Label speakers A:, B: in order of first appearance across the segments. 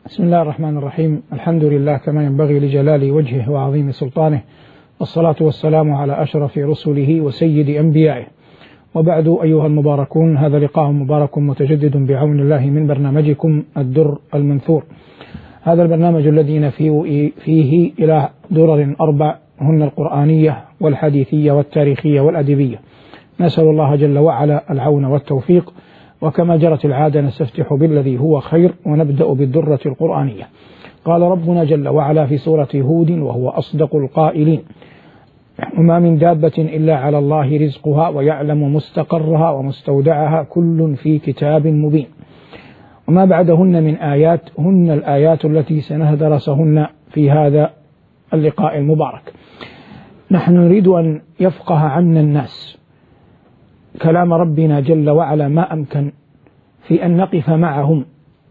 A: بسم الله الرحمن الرحيم. الحمد لله كما ينبغي لجلال وجهه وعظيم سلطانه، والصلاة والسلام على أشرف رسله وسيد أنبيائه، وبعد أيها المباركون، هذا لقاء مبارك متجدد بعون الله من برنامجكم الدر المنثور. هذا البرنامج الذي نفي فيه إلى درر 4 هن القرآنية والحديثية والتاريخية والأدبية. نسأل الله جل وعلا العون والتوفيق، وكما جرت العادة نستفتح بالذي هو خير ونبدأ بالدرة القرآنية. قال ربنا جل وعلا في سورة هود وهو أصدق القائلين: وما من دابة إلا على الله رزقها ويعلم مستقرها ومستودعها كل في كتاب مبين. وما بعدهن من آيات هن الآيات التي سندرسهن في هذا اللقاء المبارك. نحن نريد أن يفقه عنا الناس كلام ربنا جل وعلا ما أمكن، في أن نقف معهم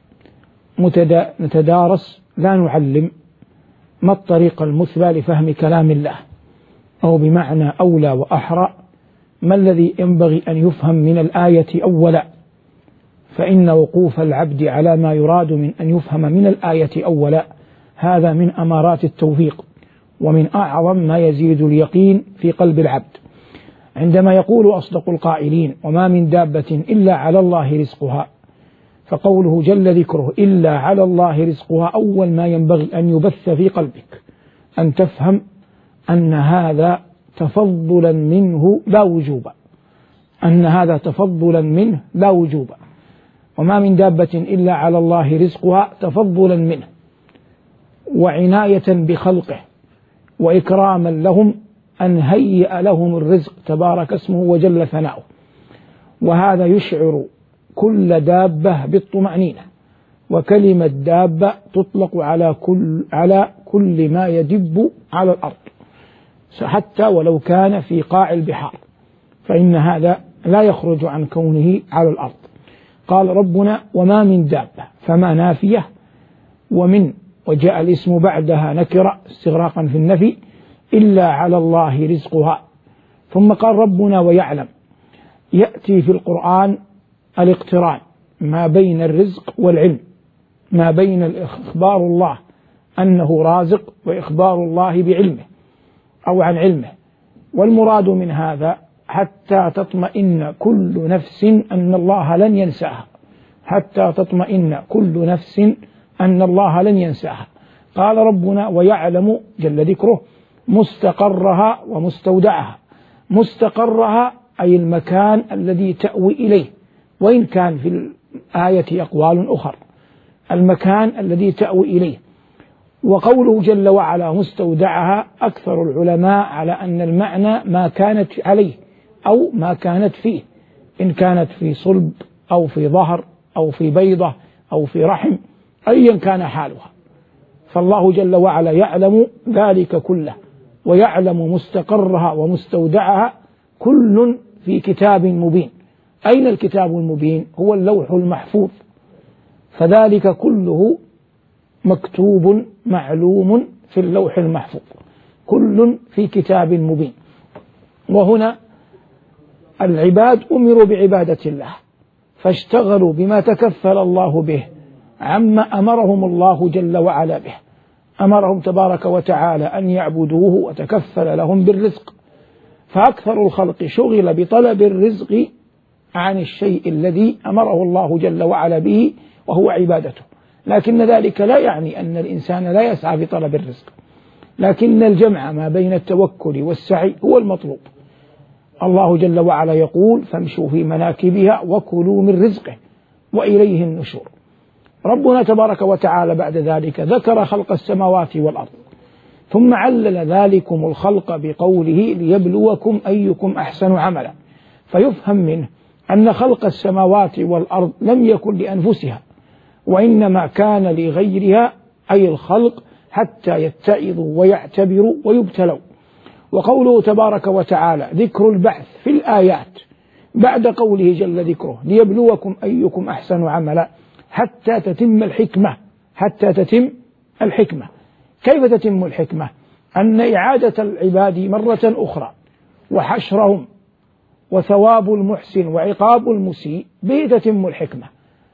A: نتدارس، لا نعلم، ما الطريق المثلى لفهم كلام الله، أو بمعنى أولى وأحرى ما الذي ينبغي أن يفهم من الآية أولا، فإن وقوف العبد على ما يراد من أن يفهم من الآية أولا هذا من أمارات التوفيق، ومن أعظم ما يزيد اليقين في قلب العبد. عندما يقول أصدق القائلين: وما من دابة إلا على الله رزقها، فقوله جل ذكره إلا على الله رزقها أول ما ينبغي أن يبث في قلبك أن تفهم أن هذا تفضلا منه لا وجوبا، أن هذا تفضلا منه لا وجوبا. وما من دابة إلا على الله رزقها تفضلا منه وعناية بخلقه وإكراما لهم، أن هيئ لهم الرزق تبارك اسمه وجل ثناؤه. وهذا يشعر كل دابة بالطمأنينة، وكلمة دابة تطلق على كل ما يدب على الأرض حتى ولو كان في قاع البحار، فإن هذا لا يخرج عن كونه على الأرض. قال ربنا: وما من دابة، فما نافية، وجاء الاسم بعدها نكرة استغراقا في النفي، إلا على الله رزقها. ثم قال ربنا: ويعلم. يأتي في القرآن الاقتران ما بين الرزق والعلم، ما بين إخبار الله أنه رازق وإخبار الله بعلمه أو عن علمه. والمراد من هذا حتى تطمئن كل نفس أن الله لن ينساها، حتى تطمئن كل نفس أن الله لن ينساها. قال ربنا: ويعلم جل ذكره مستقرها ومستودعها. مستقرها أي المكان الذي تأوي إليه، وإن كان في الآية أقوال أخرى، المكان الذي تأوي إليه. وقوله جل وعلا مستودعها، أكثر العلماء على أن المعنى ما كانت عليه أو ما كانت فيه، إن كانت في صلب أو في ظهر أو في بيضة أو في رحم، أيا كان حالها، فالله جل وعلا يعلم ذلك كله، ويعلم مستقرها ومستودعها كل في كتاب مبين. أين الكتاب المبين؟ هو اللوح المحفوظ، فذلك كله مكتوب معلوم في اللوح المحفوظ، كل في كتاب مبين. وهنا العباد أمروا بعبادة الله، فاشتغلوا بما تكفل الله به عما أمرهم الله جل وعلا به. أمرهم تبارك وتعالى أن يعبدوه وتكفل لهم بالرزق، فأكثر الخلق شغل بطلب الرزق عن الشيء الذي أمره الله جل وعلا به وهو عبادته. لكن ذلك لا يعني أن الإنسان لا يسعى في طلب الرزق، لكن الجمع ما بين التوكل والسعي هو المطلوب. الله جل وعلا يقول: فامشوا في مناكبها وكلوا من رزقه وإليه النشور. ربنا تبارك وتعالى بعد ذلك ذكر خلق السماوات والأرض، ثم علل ذلكم الخلق بقوله: ليبلوكم أيكم أحسن عملا. فيفهم منه أن خلق السماوات والأرض لم يكن لأنفسها، وإنما كان لغيرها، أي الخلق، حتى يتعظوا ويعتبروا ويبتلوا. وقوله تبارك وتعالى ذكر البعث في الآيات بعد قوله جل ذكره ليبلوكم أيكم أحسن عملا، حتى تتم الحكمة، حتى تتم الحكمة. كيف تتم الحكمة؟ أن إعادة العباد مرة أخرى وحشرهم وثواب المحسن وعقاب المسيء به تتم الحكمة.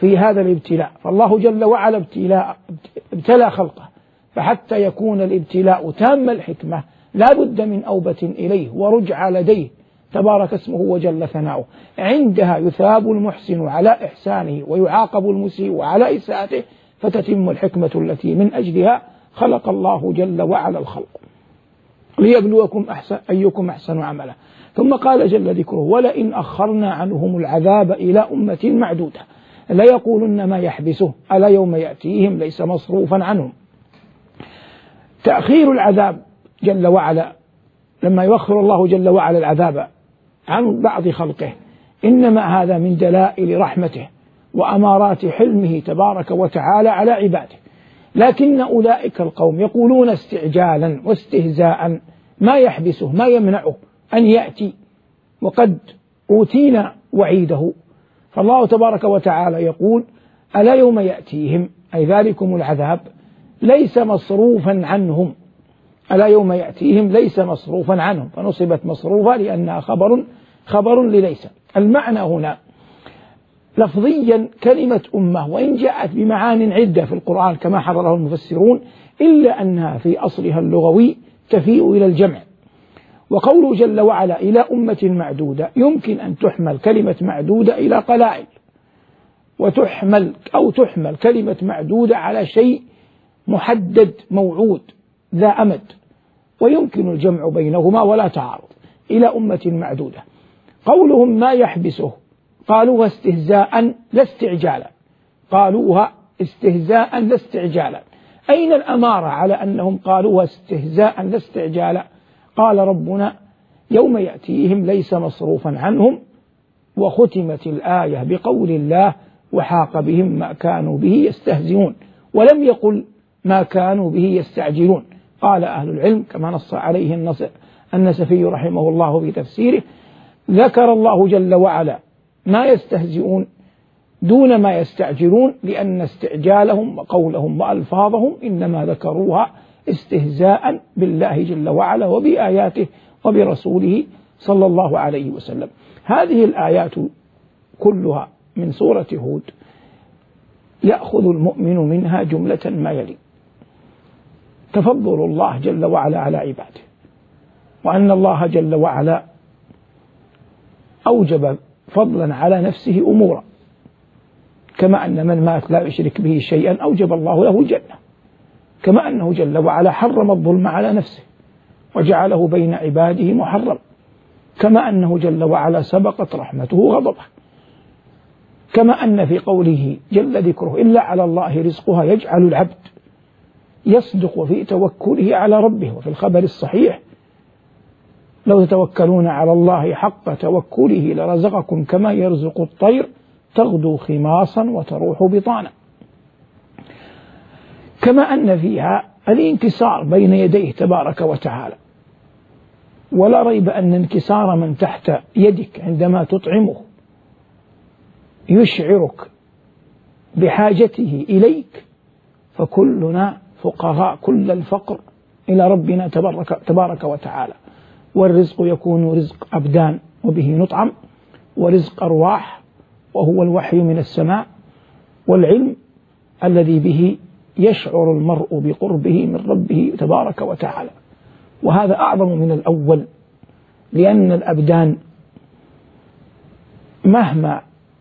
A: في هذا الابتلاء. فالله جل وعلا ابتلى خلقه، فحتى يكون الابتلاء تام الحكمة لا بد من أوبة إليه ورجع لديه تبارك اسمه وجل ثناؤه. عندها يثاب المحسن على إحسانه ويعاقب المسيء على إساءته، فتتم الحكمة التي من أجلها خلق الله جل وعلا الخلق ليبلوكم أيكم أحسن عملا. ثم قال جل ذكره: ولئن أخرنا عنهم العذاب إلى أمة معدودة ليقولن ما يحبسه ألا يوم يأتيهم ليس مصروفا عنهم. تأخير العذاب جل وعلا، لما يؤخر الله جل وعلا العذاب عن بعض خلقه، إنما هذا من دلائل رحمته وأمارات حلمه تبارك وتعالى على عباده. لكن أولئك القوم يقولون استعجالا واستهزاء ما يحبسه ما يمنعه أن يأتي وقد أوتينا وعيده. فالله تبارك وتعالى يقول: ألا يوم يأتيهم، أي ذلكم العذاب ليس مصروفا عنهم. ألا يوم يأتيهم ليس مصروفا عنهم، فنصبت مصروفة لأنها خبر لليس. المعنى هنا لفظيا كلمة أمة وإن جاءت بمعان عدة في القرآن كما حرره المفسرون، إلا أنها في أصلها اللغوي تفيء إلى الجمع. وقوله جل وعلا إلى أمة معدودة، يمكن أن تحمل كلمة معدودة إلى قلائل، تحمل كلمة معدودة على شيء محدد موعود ذا أمد، ويمكن الجمع بينهما ولا تعارض. إلى أمة معدودة، قولهم ما يحبسه قالوها استهزاء لا استعجالا، قالوها استهزاء لا استعجالا. أين الأمارة على أنهم قالوها استهزاء لا استعجالا؟ قال ربنا: يوم يأتيهم ليس مصروفا عنهم. وختمت الآية بقول الله: وحاق بهم ما كانوا به يستهزئون، ولم يقل ما كانوا به يستعجلون. قال أهل العلم كما نص عليه النسفي رحمه الله في تفسيره: ذكر الله جل وعلا ما يستهزئون دون ما يستعجلون، لأن استعجالهم وقولهم وألفاظهم إنما ذكروها استهزاء بالله جل وعلا وبآياته وبرسوله صلى الله عليه وسلم. هذه الآيات كلها من سورة هود يأخذ المؤمن منها جملة ما يلي: تفضل الله جل وعلا على عباده، وأن الله جل وعلا أوجب فضلا على نفسه أمورا، كما أن من مات لا يشرك به شيئا أوجب الله له الجنة، كما أنه جل وعلا حرم الظلم على نفسه وجعله بين عباده محرم، كما أنه جل وعلا سبقت رحمته غضبه، كما أن في قوله جل ذكره: إلا على الله رزقها يجعل العبد يصدق في توكله على ربه. وفي الخبر الصحيح: لو تتوكلون على الله حق توكله لرزقكم كما يرزق الطير تغدو خماصا وتروح بطانا. كما أن فيها الانكسار بين يديه تبارك وتعالى، ولا ريب أن انكسار من تحت يدك عندما تطعمه يشعرك بحاجته إليك، فكلنا فقراء كل الفقر إلى ربنا تبارك وتعالى. والرزق يكون رزق أبدان وبه نطعم، ورزق أرواح وهو الوحي من السماء، والعلم الذي به يشعر المرء بقربه من ربه تبارك وتعالى. وهذا أعظم من الأول، لأن الأبدان مهما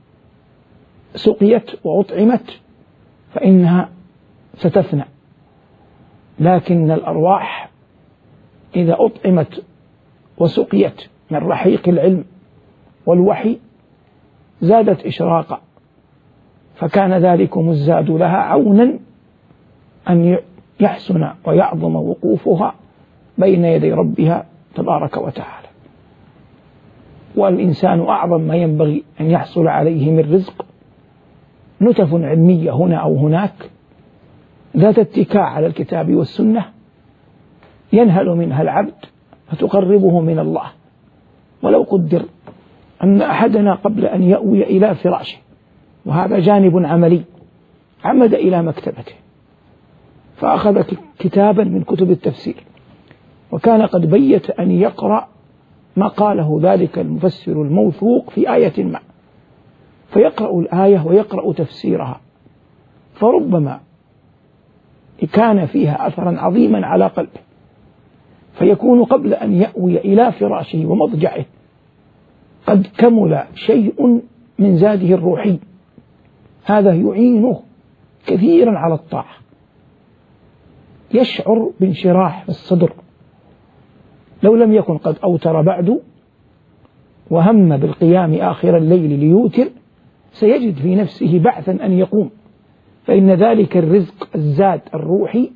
A: سقيت وأطعمت فإنها ستفنى، لكن الأرواح إذا أطعمت وسقيت من رحيق العلم والوحي زادت إشراقا، فكان ذلكم الزاد لها عونا أن يحسن ويعظم وقوفها بين يدي ربها تبارك وتعالى. والإنسان أعظم ما ينبغي أن يحصل عليه من رزق نتف علمية هنا أو هناك ذات اتكاء على الكتاب والسنة ينهل منها العبد فتقربه من الله. ولو قدر أن أحدنا قبل أن يأوي إلى فراشه، وهذا جانب عملي، عمد إلى مكتبته فأخذ كتابا من كتب التفسير، وكان قد بيت أن يقرأ ما قاله ذلك المفسر الموثوق في آية ما، فيقرأ الآية ويقرأ تفسيرها، فربما كان فيها أثرا عظيما على قلبه، فيكون قبل أن يأوي إلى فراشه ومضجعه قد كمل شيء من زاده الروحي، هذا يعينه كثيرا على الطاعة، يشعر بانشراح الصدر. لو لم يكن قد أوتر بعد وهم بالقيام آخر الليل ليوتر، سيجد في نفسه بعثا أن يقوم، فإن ذلك الرزق الزاد الروحي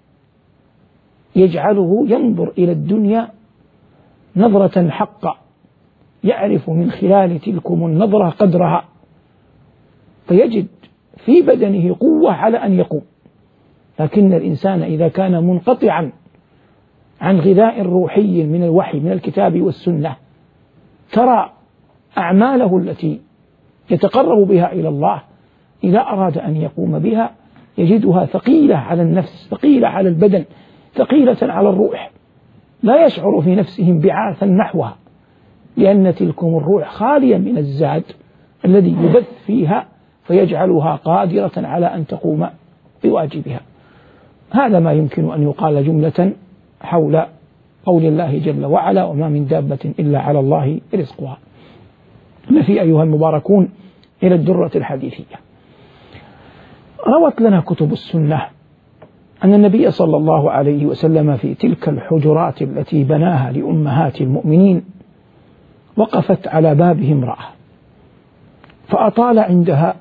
A: يجعله ينظر إلى الدنيا نظرة حقة، يعرف من خلال تلكم النظرة قدرها، فيجد في بدنه قوة على أن يقوم. لكن الإنسان إذا كان منقطعا عن غذاء روحي من الوحي من الكتاب والسنة، ترى أعماله التي يتقرب بها إلى الله إذا أراد أن يقوم بها يجدها ثقيلة على النفس، ثقيلة على البدن، ثقيلة على الروح، لا يشعر في نفسه انبعاثا نحوها، لأن تلكم الروح خالية من الزاد الذي يبث فيها فيجعلها قادرة على أن تقوم بواجبها. هذا ما يمكن أن يقال جملة حول قول الله جل وعلا: وما من دابة إلا على الله رزقها. نفي أيها المباركون إلى الدرة الحديثية. روت لنا كتب السنة أن النبي صلى الله عليه وسلم في تلك الحجرات التي بناها لأمهات المؤمنين وقفت على بابه امرأة، فأطال عندها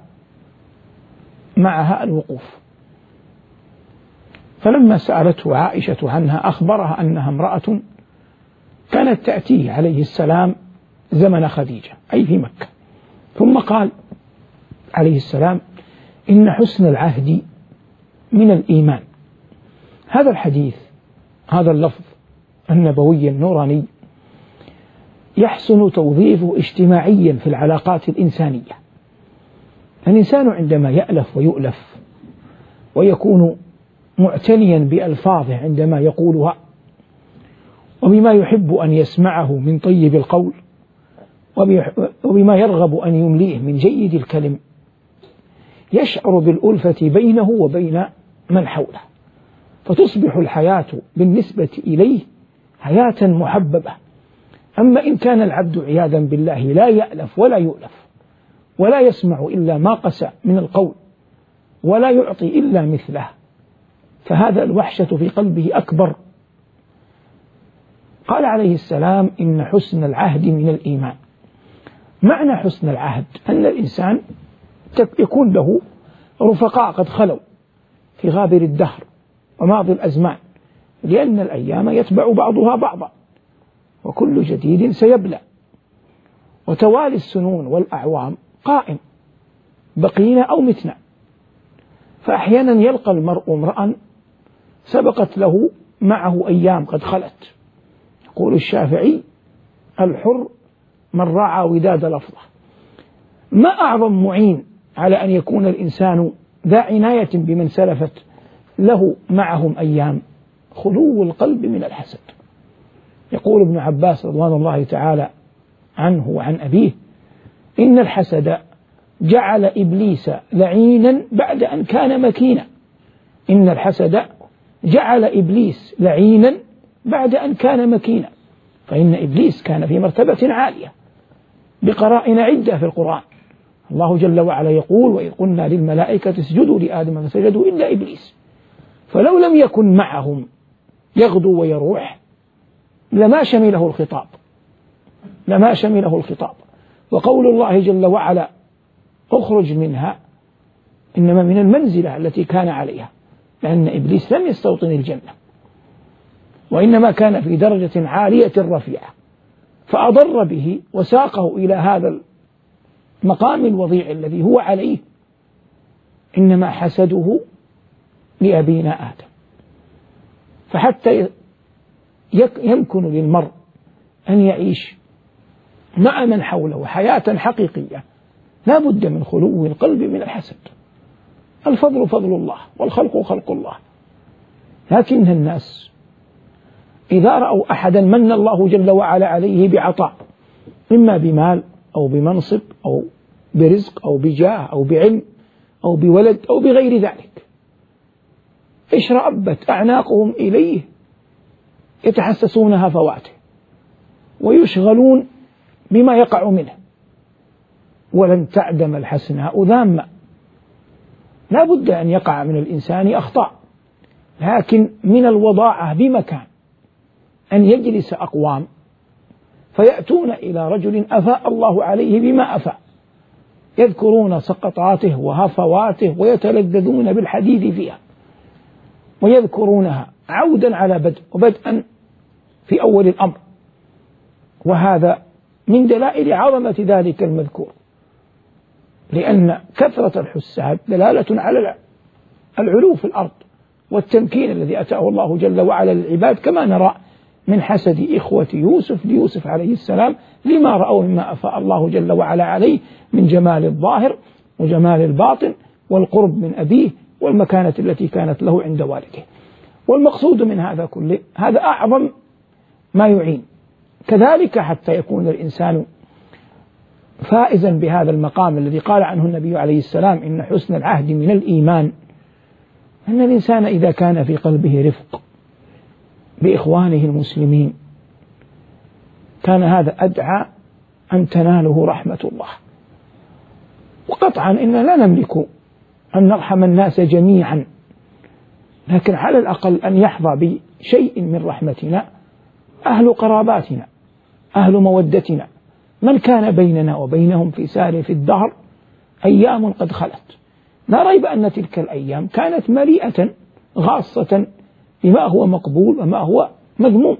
A: معها الوقوف، فلما سألته عائشة عنها أخبرها أنها امرأة كانت تأتيه عليه السلام زمن خديجة أي في مكة، ثم قال عليه السلام: إن حسن العهد من الإيمان. هذا الحديث، هذا اللفظ النبوي النوراني يحسن توظيفه اجتماعيا في العلاقات الإنسانية. الإنسان عندما يألف ويؤلف ويكون معتنيا بألفاظه عندما يقولها وبما يحب أن يسمعه من طيب القول وبما يرغب أن يمليه من جيد الكلم، يشعر بالألفة بينه وبين من حوله، فتصبح الحياة بالنسبة إليه حياة محببة. أما إن كان العبد عياذا بالله لا يألف ولا يؤلف ولا يسمع إلا ما قسى من القول ولا يعطي إلا مثله، فهذا الوحشة في قلبه أكبر. قال عليه السلام: إن حسن العهد من الإيمان. معنى حسن العهد أن الإنسان يكون له رفقاء قد خلوا في غابر الدهر وماضي الأزمان، لأن الأيام يتبع بعضها بعضا وكل جديد سيبلى، وتوالي السنون والأعوام قائم، بقينا أو متنا. فأحيانا يلقى المرء امرأ سبقت له معه أيام قد خلت. يقول الشافعي: الحر من راعى وداد لفظه. ما أعظم معين على أن يكون الإنسان ذا عناية بمن سلفت له معهم أيام؟ خلو القلب من الحسد. يقول ابن عباس رضوان الله تعالى عنه وعن أبيه: إن الحسد جعل إبليس لعينا بعد أن كان مكينا. إن الحسد جعل إبليس لعينا بعد أن كان مكينا، فإن إبليس كان في مرتبة عالية بقرائن عدة في القرآن. الله جل وعلا يقول: وإذ قلنا للملائكة اسجدوا لآدم فسجدوا إلا إبليس. فلو لم يكن معهم يغدو ويروح لما شمله الخطاب، لما شمله الخطاب. وقول الله جل وعلا: اخرج منها، إنما من المنزلة التي كان عليها، لأن إبليس لم يستوطن الجنة وإنما كان في درجة عالية رفيعة، فأضر به وساقه إلى هذا المقام الوضيع الذي هو عليه. إنما حسده لأبينا آدم. فحتى يمكن للمرء أن يعيش مع من حوله حياة حقيقية لا بد من خلو القلب من الحسد. الفضل فضل الله والخلق خلق الله، لكن الناس إذا رأوا أحدا من الله جل وعلا عليه بعطاء، إما بمال أو بمنصب أو برزق أو بجاه أو بعلم أو بولد أو بغير ذلك، اشرأبت أعناقهم إليه يتحسسون هفواته ويشغلون بما يقع منه، ولن تعدم الحسناء ذامة. لا بد أن يقع من الإنسان أخطاء، لكن من الوضاعة بمكان أن يجلس أقوام فيأتون إلى رجل أفاء الله عليه بما أفاء، يذكرون سقطاته وهفواته ويتلذذون بالحديث فيها ويذكرونها عودا على بدء وبدءا في أول الأمر، وهذا من دلائل عظمة ذلك المذكور، لأن كثرة الحساد دلالة على العلو في الأرض والتمكين الذي أتاه الله جل وعلا للعباد، كما نرى من حسد إخوة يوسف ليوسف عليه السلام لما رأوا مما أفاء الله جل وعلا عليه من جمال الظاهر وجمال الباطن والقرب من أبيه والمكانة التي كانت له عند والده. والمقصود من هذا كله هذا أعظم ما يعين، كذلك حتى يكون الإنسان فائزا بهذا المقام الذي قال عنه النبي عليه السلام إن حسن العهد من الإيمان، أن الإنسان إذا كان في قلبه رفق بإخوانه المسلمين كان هذا أدعى أن تناله رحمة الله. وقطعا إننا لا نملك أن نرحم الناس جميعا، لكن على الأقل أن يحظى بشيء من رحمتنا أهل قراباتنا، أهل مودتنا، من كان بيننا وبينهم في سالف الدهر أيام قد خلت. لا ريب أن تلك الأيام كانت مليئة غاصة بما هو مقبول وما هو مذموم،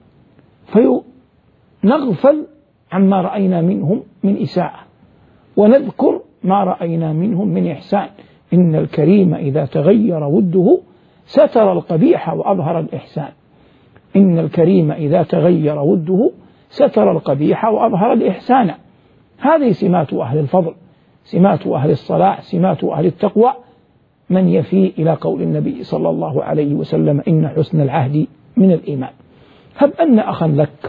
A: فنغفل عما رأينا منهم من إساءة ونذكر ما رأينا منهم من إحسان. إن الكريم إذا تغير وده ستر القبيح وأظهر الإحسان. إن الكريم إذا تغير وده ستر القبيح وأظهر الإحسان. هذه سمات أهل الفضل، سمات أهل الصلاح، سمات أهل التقوى، من يفي إلى قول النبي صلى الله عليه وسلم إن حسن العهد من الإيمان. هب أن أخا لك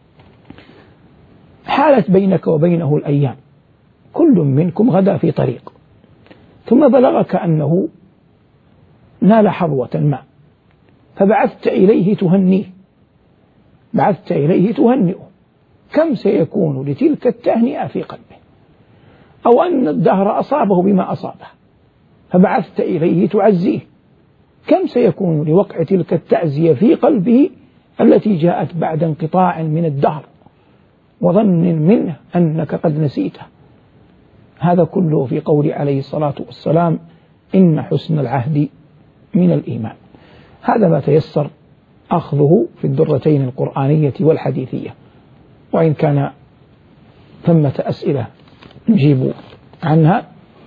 A: حالت بينك وبينه الأيام، كل منكم غدا في طريق، ثم بلغك أنه نال حظوة ما فبعثت إليه تهنيه، بعثت إليه تهنئه، كم سيكون لتلك التهنئة في قلبه؟ أو أن الدهر أصابه بما أصابه فبعثت إليه تعزيه، كم سيكون لوقع تلك التعزية في قلبه التي جاءت بعد انقطاع من الدهر وظن منه أنك قد نسيته؟ هذا كله في قول عليه الصلاة والسلام إن حسن العهد من الإيمان. هذا ما تيسر أخذه في الدرتين القرآنية والحديثية، وإن كان ثمة أسئلة نجيب عنها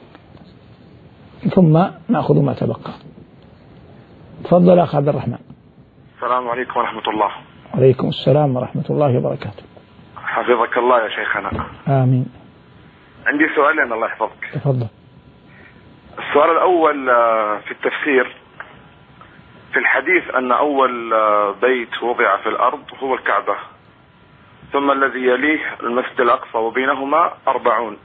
A: ثم نأخذ ما تبقى. تفضل أخ عبد الرحمن.
B: السلام عليكم ورحمة الله.
A: وعليكم السلام ورحمة الله وبركاته.
B: حفظك الله يا شيخنا.
A: آمين.
B: عندي سؤالين الله يحفظك.
A: تفضل.
B: السؤال الأول في التفسير، في الحديث أن أول بيت وضع في الأرض هو الكعبة، ثم الذي يليه المسجد الأقصى وبينهما 40.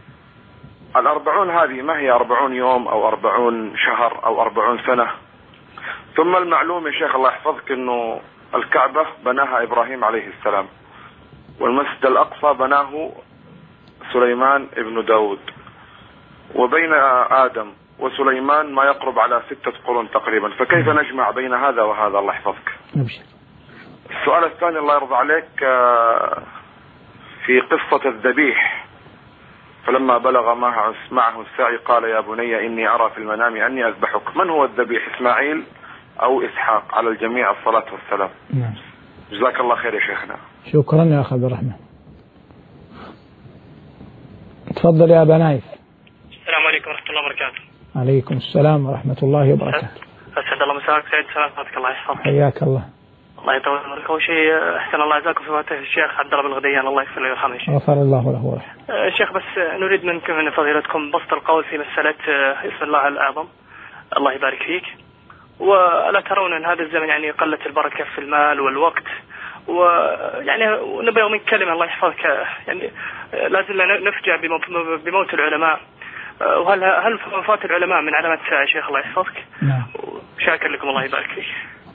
B: 40 هذه ما هي 40 يوم أو 40 شهر أو 40 سنة؟ ثم المعلوم يا شيخ الله يحفظك أنه الكعبة بناها إبراهيم عليه السلام، والمسجد الأقصى بناه سليمان ابن داود، وبين آدم وسليمان ما يقرب على 6 قرون تقريبا، فكيف نجمع بين هذا وهذا الله يحفظك؟ السؤال الثاني الله يرضى عليك، في قصة الذبيح، فلما بلغ معه السعي قال يا بني إني أرى في المنام أني أذبحك، من هو الذبيح، إسماعيل أو إسحاق؟ على الجميع الصلاة والسلام.
A: نعم.
B: جزاك الله خير يا شيخنا.
A: شكرا يا أخي عبد الرحمن. تفضل يا أبا نايف.
C: السلام عليكم ورحمة الله وبركاته.
A: عليكم السلام ورحمة الله وبركاته.
C: أسعد الله مساك سعيد، سلامتك الله يحفظك.
A: حياك الله.
C: الله يطول عمرك. أول شيء أحسن الله جزاكم في فاتح الشيخ عبد الله بن الغديان، الله يغفر له ويرحمه.
A: غفر الله له ورحمه.
C: الشيخ بس نريد منكم من فضيلتكم بسط القول في مسألة اسم الله الأعظم، الله يبارك فيك. وألا ترون أن هذا الزمن يعني قلت البركة في المال والوقت، ويعني نبغى منك كلمة الله يحفظك، يعني لا زلنا نفجع بموت العلماء، وهل وفاة العلماء من علامات الساعة يا شيخ الله يحفظك؟
A: نعم.
C: شاكر لكم الله يبارك فيك.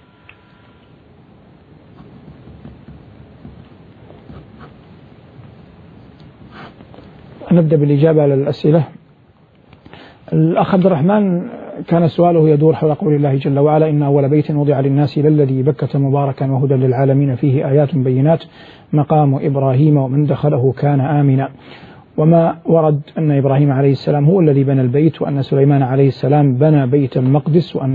A: نبدأ بالإجابة على الأسئلة. الأخ عبد الرحمن كان سؤاله يدور حول قول الله جل وعلا: إن أول بيت وضع للناس للذي ببكة مباركا وهدى للعالمين فيه آيات بينات مقام إبراهيم ومن دخله كان آمنا. وما ورد أن إبراهيم عليه السلام هو الذي بنى البيت، وأن سليمان عليه السلام بنى بيت المقدس، وأن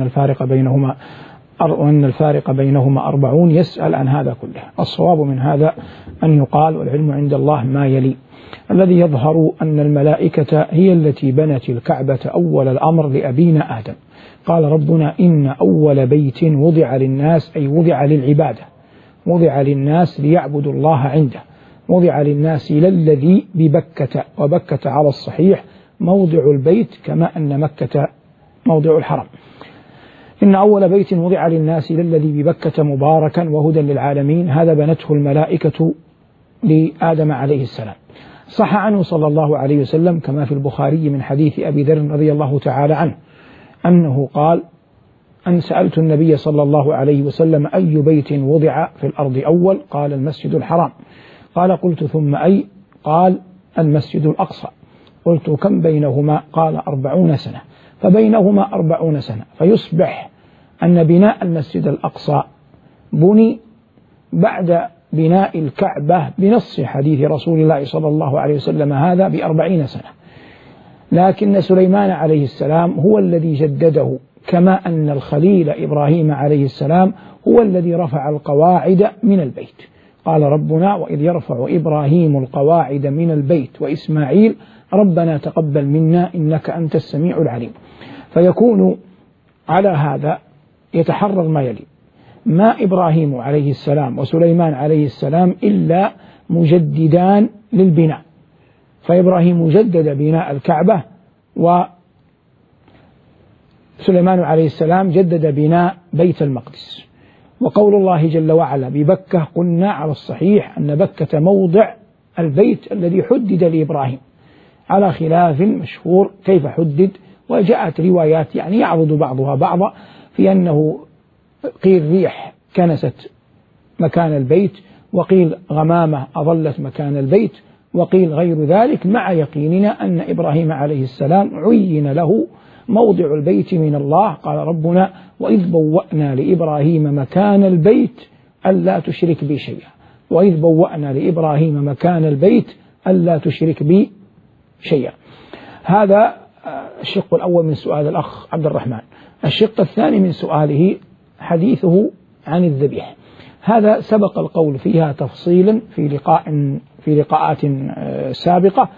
A: الفارق بينهما 40. يسأل عن هذا كله. الصواب من هذا أن يقال: والعلم عند الله ما يلي. الذي يظهر أن الملائكة هي التي بنت الكعبة أول الأمر لأبينا آدم. قال ربنا: إن أول بيت وضع للناس، أي وضع للعبادة، وضع للناس ليعبدوا الله عنده، وضع للناس للذي ببكة، وبكة على الصحيح موضع البيت كما أن مكة موضع الحرم. إن أول بيت وضع للناس للذي ببكة مباركا وهدى للعالمين، هذا بنته الملائكة لآدم عليه السلام. صح عنه صلى الله عليه وسلم كما في البخاري من حديث أبي ذر رضي الله تعالى عنه أنه قال: أن سألت النبي صلى الله عليه وسلم: أي بيت وضع في الأرض أول؟ قال: المسجد الحرام. قال: قلت: ثم أي؟ قال: المسجد الأقصى. قلت: كم بينهما؟ قال: 40 سنة. فبينهما 40 سنة، فيصبح أن بناء المسجد الأقصى بني بعد بناء الكعبة بنص حديث رسول الله صلى الله عليه وسلم هذا ب40 سنة. لكن سليمان عليه السلام هو الذي جدده، كما أن الخليل إبراهيم عليه السلام هو الذي رفع القواعد من البيت. قال ربنا: وإذ يرفع إبراهيم القواعد من البيت وإسماعيل ربنا تقبل منا إنك أنت السميع العليم. فيكون على هذا يتحرر ما يلي: ما إبراهيم عليه السلام وسليمان عليه السلام إلا مجددان للبناء، فإبراهيم جدد بناء الكعبة، وسليمان عليه السلام جدد بناء بيت المقدس. وقول الله جل وعلا ببكة، قلنا على الصحيح أن بكة موضع البيت الذي حدد لإبراهيم، على خلاف مشهور كيف حدد، وجاءت روايات يعني يعضد بعضها بعضا في أنه قيل ريح كنست مكان البيت، وقيل غمامة أظلت مكان البيت، وقيل غير ذلك، مع يقيننا أن إبراهيم عليه السلام عين له موضع البيت من الله. قال ربنا: وإذ بوأنا لإبراهيم مكان البيت ألا تشرك بي شيئا، وإذ بوأنا لإبراهيم مكان البيت ألا تشرك بي شيئا. هذا الشق الأول من سؤال الأخ عبد الرحمن. الشق الثاني من سؤاله حديثه عن الذبيح. هذا سبق القول فيها تفصيلا في لقاءات سابقة.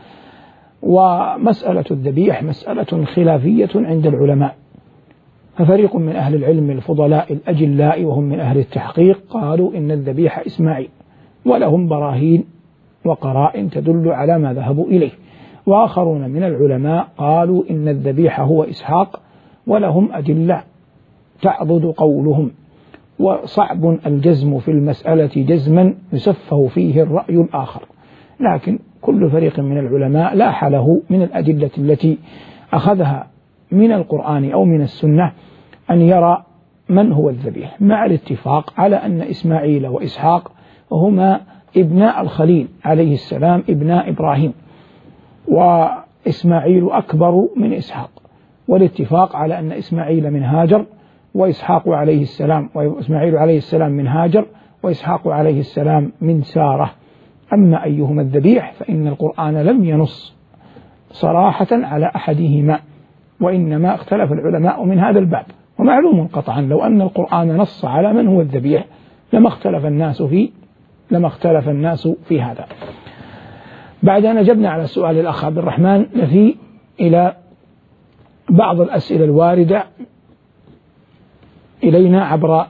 A: ومسألة الذبيح مسألة خلافية عند العلماء، ففريق من أهل العلم الفضلاء الأجلاء وهم من أهل التحقيق قالوا إن الذبيح إسماعيل، ولهم براهين وقرائن تدل على ما ذهبوا إليه. وآخرون من العلماء قالوا إن الذبيح هو إسحاق، ولهم أدلة تعضد قولهم. وصعب الجزم في المسألة جزما يسفه فيه الرأي الآخر، لكن كل فريق من العلماء لاح له من الأدلة التي أخذها من القرآن أو من السنة أن يرى من هو الذبيح، مع الاتفاق على أن إسماعيل وإسحاق هما ابناء الخليل عليه السلام، ابناء إبراهيم، وإسماعيل أكبر من إسحاق، والاتفاق على أن إسماعيل من هاجر، وإسحاق عليه السلام وإسماعيل عليه السلام من هاجر، وإسحاق عليه السلام من سارة. أما أيهما الذبيح فإن القرآن لم ينص صراحة على أحدهما، وإنما اختلف العلماء من هذا الباب. ومعلوم قطعا لو أن القرآن نص على من هو الذبيح لما اختلف الناس في هذا. بعد أن أجبنا على سؤال الأخ عبد الرحمن نفي إلى بعض الأسئلة الواردة إلينا عبر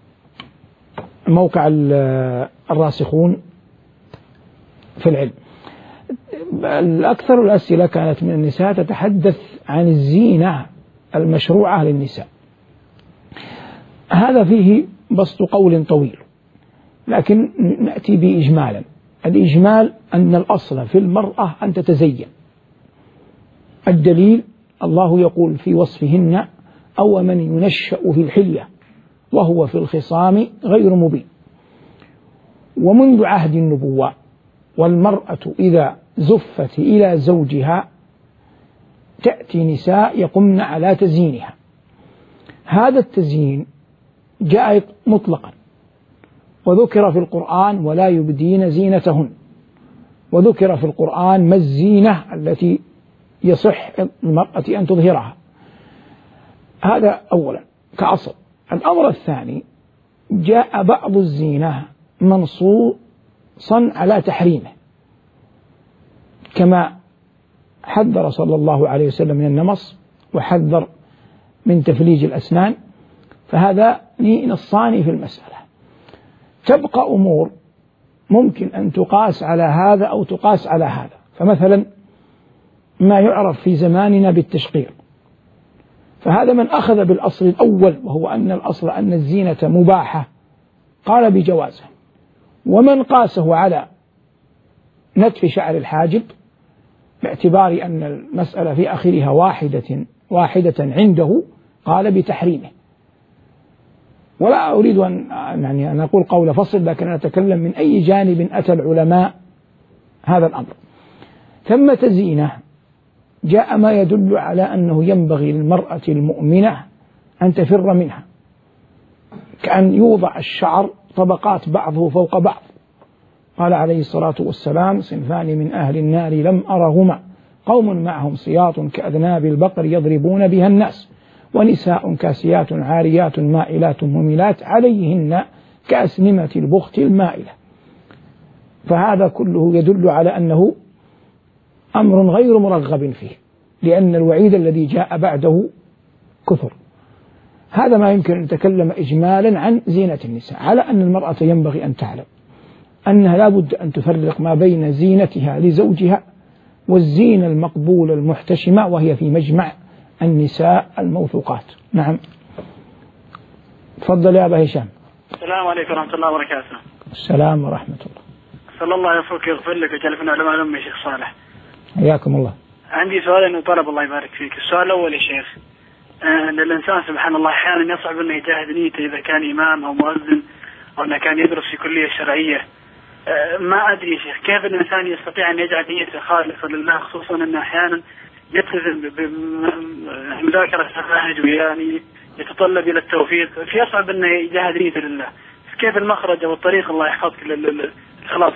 A: موقع الراسخون في العلم. الأكثر الأسئلة كانت من النساء تتحدث عن الزينة المشروعة للنساء. هذا فيه بسط قول طويل، لكن نأتي بإجمالا. الإجمال أن الأصل في المرأة أن تتزين. الدليل الله يقول في وصفهن: أو من ينشأ في الحلية وهو في الخصام غير مبين. ومنذ عهد النبوة والمرأة إذا زفت إلى زوجها تأتي نساء يقمن على تزيينها. هذا التزيين جاء مطلقا وذكر في القرآن: ولا يبدين زينتهن، وذكر في القرآن ما الزينة التي يصح المرأة أن تظهرها. هذا أولا كأصل. الأمر الثاني: جاء بعض الزينة منصوصا على تحريمه، كما حذر صلى الله عليه وسلم من النمص وحذر من تفليج الأسنان، فهذا نصان في المسألة. تبقى أمور ممكن أن تقاس على هذا أو تقاس على هذا. فمثلا ما يعرف في زماننا بالتشقير، فهذا من أخذ بالأصل الأول وهو أن الأصل أن الزينة مباحة قال بجوازه، ومن قاسه على نتف شعر الحاجب باعتبار أن المسألة في آخرها واحدة عنده قال بتحريمه. ولا أريد أن أقول قول فصل، لكن أتكلم من أي جانب أتى العلماء هذا الأمر. ثمة زينة جاء ما يدل على أنه ينبغي للمرأة المؤمنة أن تفر منها، كأن يوضع الشعر طبقات بعضه فوق بعض. قال عليه الصلاة والسلام: صنفان من أهل النار لم أرهما، قوم معهم سياط كأذناب البقر يضربون بها الناس، ونساء كاسيات عاريات مائلات مميلات عليهن كأسنمة البخت المائلة. فهذا كله يدل على أنه أمر غير مرغب فيه، لأن الوعيد الذي جاء بعده كثر. هذا ما يمكن أن نتكلم إجمالا عن زينة النساء، على أن المرأة ينبغي أن تعلم أنها لا بد أن تفرق ما بين زينتها لزوجها والزينة المقبولة المحتشمة، وهي في مجمع النساء الموثوقات. نعم، تفضل يا أبا هشام.
D: السلام عليكم ورحمة الله وبركاته.
A: السلام ورحمة الله.
D: صلى الله يوفقك ويغفر لك ويجعل فينا علماء الأمة يا شيخ صالح.
A: حياكم الله.
D: عندي سؤالين وطلب الله يبارك فيك. السؤال الأول يا شيخ: أن الإنسان سبحان الله أحيانا يصعب أنه يجاهد نيته إذا كان إمام أو مؤذن أو أنه كان يدرس في كلية شرعية. ما أدري يا شيخ كيف الإنسان يستطيع أن يجعل نيته خالصة لله، خصوصا أنه أحيانا يلتزم بمذاكرة المناهج ويعني يتطلب إلى التوفيق، فيصعب أنه يجاهد نيته لله. كيف المخرج أو الطريق الله يحفظك خلاص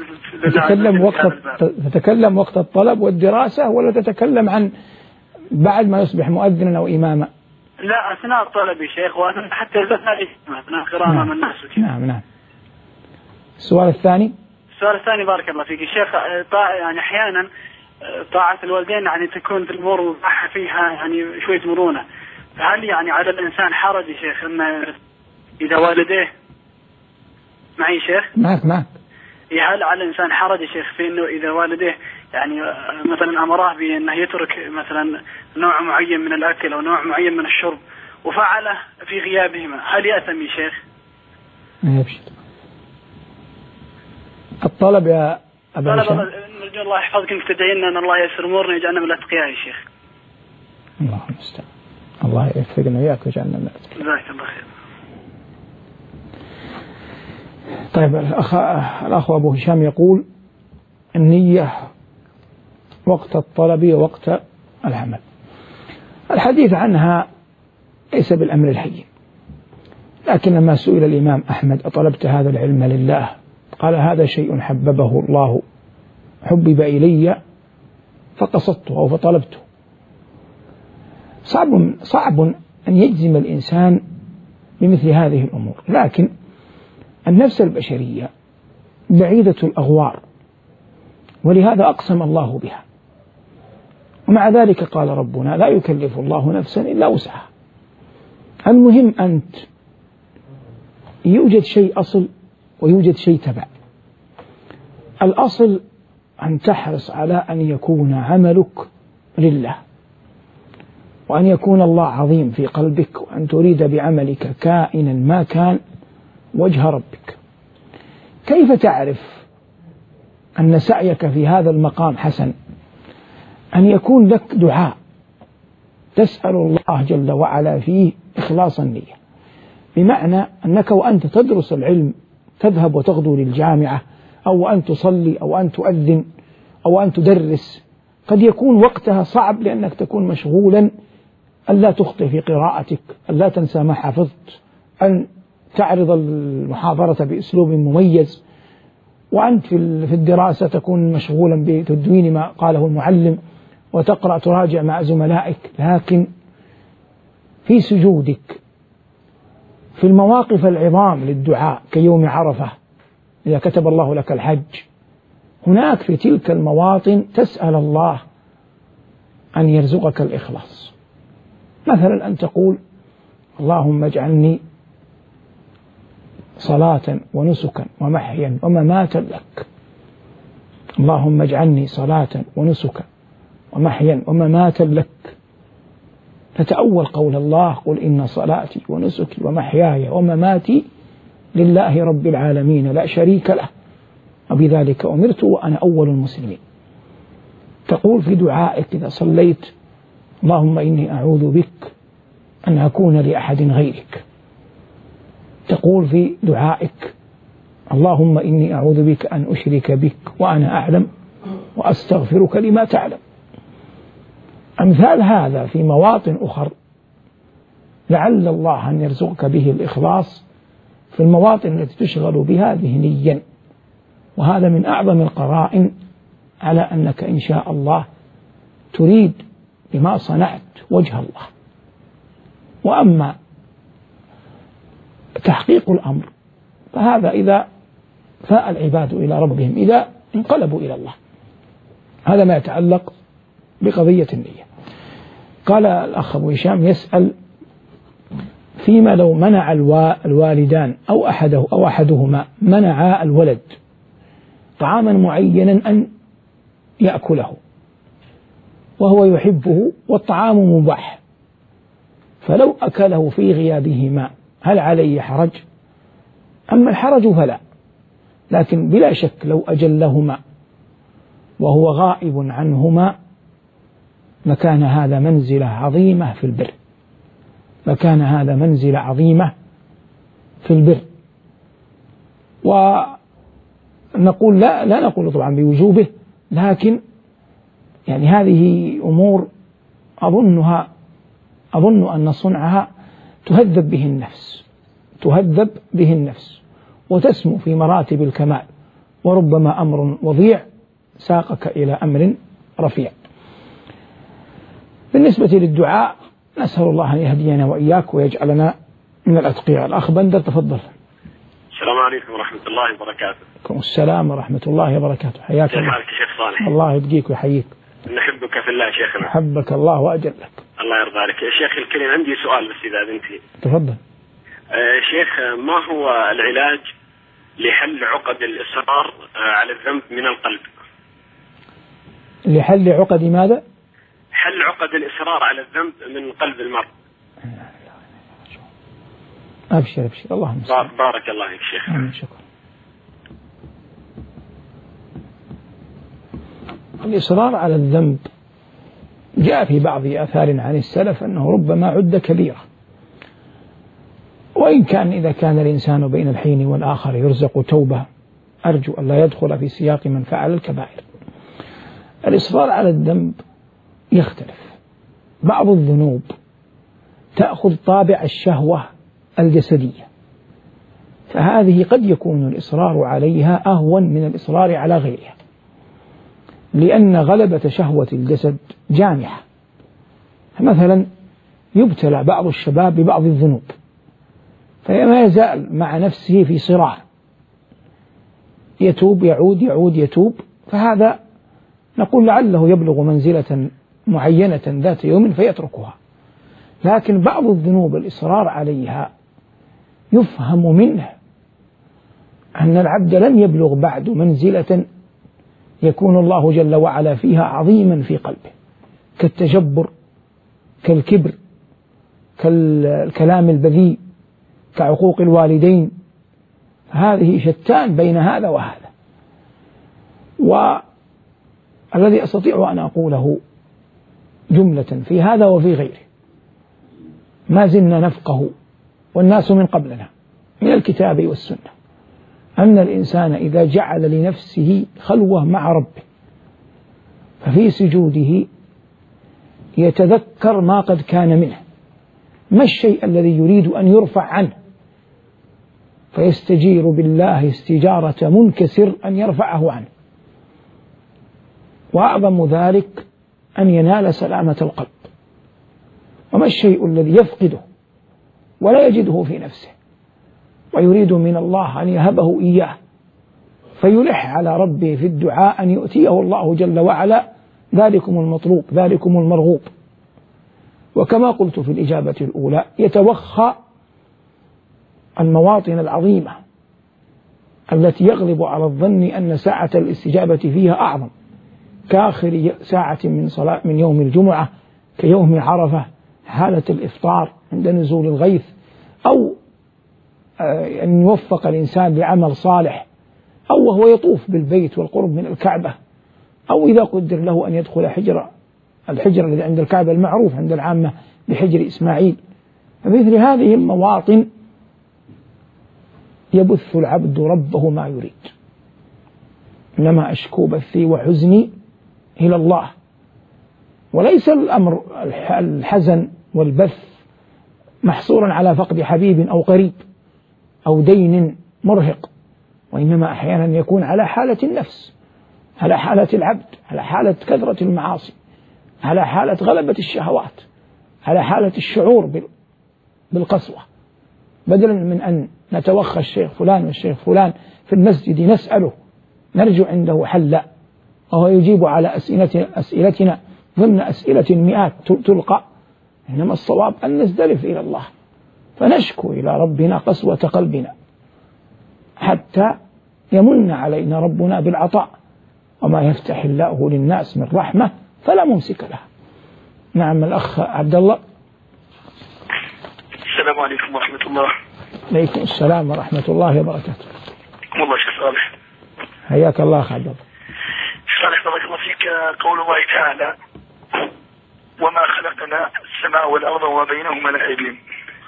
A: تتكلم وقت الطلب والدراسة، ولا تتكلم عن بعد ما يصبح مؤذنا أو إماما؟
D: لا، أثناء الطلب يا شيخ، وحتى أثناء القراءة أمام الناس وكذا.
A: نعم. السؤال الثاني
D: بارك الله فيك يا شيخ: يعني أحيانا طاعة الوالدين يعني تكون في الأمور مباحة فيها يعني شوية مرونة، فهل يعني على الإنسان حرج يا شيخ أن إذا والديه معي شيخ؟
A: معك.
D: هل على الإنسان حرج يا شيخ في إنه إذا والديه يعني مثلا أمره بأنه يترك مثلا نوع معين من الأكل أو نوع معين من الشرب وفعله في غيابهما، هل يأثم يا شيخ؟
A: يبشر. الطلب يا أبا هشام.
D: نرجو الله يحفظك إنك تدعينا أن الله يسر أمورنا ويجعلنا من الأتقياء يا شيخ.
A: الله المستعان. الله يوفقنا وياك ويجعلنا من الأتقياء.
D: جزاك الله خير.
A: طيب، الأخ أبو هشام يقول: النية وقت الطلب ووقت العمل. الحديث عنها ليس بالأمر الهين، لكن لما سئل الإمام أحمد: أطلبت هذا العلم لله؟ قال: هذا شيء حببه الله، حبب إلي فقصدته أو فطلبته. صعب أن يجزم الإنسان بمثل هذه الأمور، لكن النفس البشرية بعيدة الأغوار، ولهذا أقسم الله بها. ومع ذلك قال ربنا: لا يكلف الله نفسا إلا وسعها. المهم أنت يوجد شيء أصل ويوجد شيء تبع. الأصل أن تحرص على أن يكون عملك لله، وأن يكون الله عظيم في قلبك، وأن تريد بعملك كائنا ما كان وجه ربك. كيف تعرف أن سعيك في هذا المقام حسن؟ أن يكون لك دعاء تسأل الله جل وعلا فيه إخلاص النية، بمعنى أنك وأنت تدرس العلم تذهب وتغدو للجامعة، أو أن تصلي، أو أن تؤذن، أو أن تدرس، قد يكون وقتها صعب لأنك تكون مشغولا، ألا تخطئ في قراءتك، ألا تنسى ما حفظت، أن تعرض المحاضرة بأسلوب مميز، وأنت في الدراسة تكون مشغولا بتدوين ما قاله المعلم وتقرأ تراجع مع زملائك. لكن في سجودك، في المواقف العظام للدعاء كيوم عرفة إذا كتب الله لك الحج، هناك في تلك المواطن تسأل الله أن يرزقك الإخلاص. مثلا أن تقول اللهم اجعلني صلاة ونسكا ومحيا ومماتا لك، اللهم اجعلني صلاة ونسكا ومحيا ومماتا لك. فتأول قول الله قل إن صلاتي ونسكي ومحياي ومماتي لله رب العالمين لا شريك له وبذلك أمرت وأنا أول المسلمين. تقول في دعائك إذا صليت اللهم إني أعوذ بك أن أكون لأحد غيرك. تقول في دعائك اللهم إني أعوذ بك أن أشرك بك وأنا أعلم وأستغفرك لما تعلم. أمثال هذا في مواطن أخر لعل الله أن يرزقك به الإخلاص في المواطن التي تشغل بها ذهنيا، وهذا من أعظم القرائن على أنك إن شاء الله تريد بما صنعت وجه الله. وأما تحقيق الأمر فهذا إذا فاء العباد إلى ربهم، إذا انقلبوا إلى الله، هذا ما يتعلق بقضية النية. قال الأخ أبو هشام يسأل فيما لو منع الوالدان أو أحدهما منع الولد طعاما معينا أن يأكله وهو يحبه والطعام مباح، فلو أكله في غيابهما هل عليه حرج؟ أما الحرج فلا، لكن بلا شك لو أجلهما وهو غائب عنهما لكان هذا منزلة عظيمة في البر، لكان هذا منزلة عظيمة في البر. ونقول لا نقول طبعا بوجوبه، لكن يعني هذه أمور أظن أن صنعها تهذب به النفس وتسمو في مراتب الكمال، وربما أمر وضيع ساقك إلى أمر رفيع. بالنسبة للدعاء نسأل الله أن يهدينا وإياك ويجعلنا من الأتقياء. الأخ بندر تفضل.
E: السلام عليكم ورحمة الله وبركاته.
A: عليكم السلام ورحمة الله وبركاته. حياك الله.
E: كيف حالك شيخ صالح؟
A: الله يهديك ويحييك.
E: نحبك في الله شيخنا.
A: حبك الله وأجلك.
E: الله يرضى عليك يا شيخ الكريم. عندي سؤال بس إذا أذنتي.
A: تفضل.
E: شيخ، ما هو العلاج لحل عقد الإصرار على الذنب من القلب؟
A: لحل عقد ماذا؟
E: حل عقد الإصرار على الذنب من قلب المرء.
A: أبشر اللهم صل.
E: بارك الله فيك شيخ.
A: آمين. شكرا. الإصرار على الذنب جاء في بعض آثار عن السلف أنه ربما عد كبيرة، وإن كان إذا كان الإنسان بين الحين والآخر يرزق توبة أرجو أن لا يدخل في سياق من فعل الكبائر. الإصرار على الذنب يختلف. بعض الذنوب تأخذ طابع الشهوة الجسدية، فهذه قد يكون الإصرار عليها أهون من الإصرار على غيرها، لأن غلبة شهوة الجسد جامحة. مثلا يبتلى بعض الشباب ببعض الذنوب فما يزال مع نفسه في صراع، يتوب يعود يتوب، فهذا نقول لعله يبلغ منزلة معينة ذات يوم فيتركها. لكن بعض الذنوب الإصرار عليها يفهم منه أن العبد لم يبلغ بعد منزلة يكون الله جل وعلا فيها عظيما في قلبه، كالتجبر، كالكبر، كالكلام البذيء، كعقوق الوالدين. هذه شتان بين هذا وهذا. والذي أستطيع أن أقوله جملة في هذا وفي غيره، ما زلنا نفقه والناس من قبلنا من الكتاب والسنة أن الإنسان إذا جعل لنفسه خلوة مع ربه ففي سجوده يتذكر ما قد كان منه، ما الشيء الذي يريد أن يرفع عنه، فيستجير بالله استجارة منكسر أن يرفعه عنه. وأعظم ذلك أن ينال سلامة القلب. وما الشيء الذي يفقده ولا يجده في نفسه ويريد من الله أن يهبه إياه، فيلح على ربه في الدعاء أن يؤتيه الله جل وعلا ذلكم المطلوب ذلكم المرغوب. وكما قلت في الإجابة الأولى، يتوخى المواطن العظيمة التي يغلب على الظن أن ساعة الاستجابة فيها أعظم، كآخر ساعة من يوم الجمعة، كيوم عرفة، حالة الإفطار عند نزول الغيث، أو أن يوفق الإنسان لعمل صالح، أو وهو يطوف بالبيت والقرب من الكعبة، أو إذا قدر له أن يدخل الحجر الذي عند الكعبة المعروف عند العامة بحجر إسماعيل. فمثل هذه المواطن يبث العبد ربه ما يريد. إنما أشكو بثي وحزني إلى الله. وليس الأمر الحزن والبث محصورا على فقد حبيب أو قريب أو دين مرهق، وإنما أحيانا يكون على حالة النفس، على حالة العبد، على حالة كثرة المعاصي، على حالة غلبة الشهوات، على حالة الشعور بالقسوة. بدلا من أن نتوخى الشيخ فلان والشيخ فلان في المسجد نسأله نرجو عنده حلا وهو يجيب على أسئلتنا ضمن أسئلة مئات تلقى، إنما الصواب أن نزدلف إلى الله فنشكو إلى ربنا قسوة قلبنا حتى يمن علينا ربنا بالعطاء، وما يفتح الله للناس من رحمة فلا ممسك لها. نعم الأخ عبد الله.
F: السلام عليكم ورحمة الله.
A: عليكم السلام ورحمة الله وبركاته.
F: والله شيخ صالح.
A: حياك الله أخ عبد الله.
F: صالح بارك الله فيك. قول الله تعالى: وما خلقنا السماء والأرض وما بينهما لاعبين.